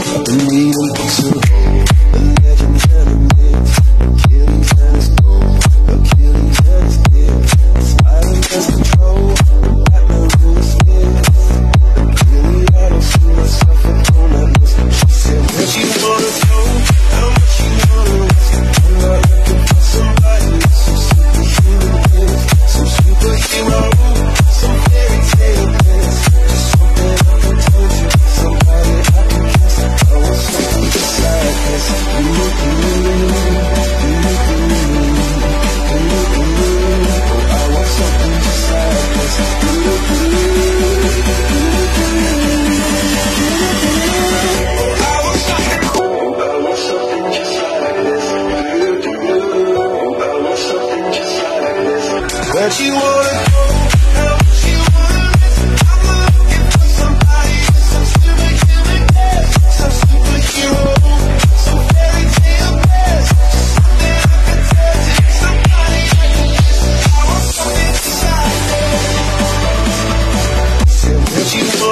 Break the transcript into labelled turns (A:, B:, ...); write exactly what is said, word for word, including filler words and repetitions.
A: Where'd you wanna go? How much you wanna listen? I'm looking for somebody, some superhuman guest, some superhero, some fairy tale best, something I can tell to somebody I can kiss. I want something beside me. Said where'd you wanna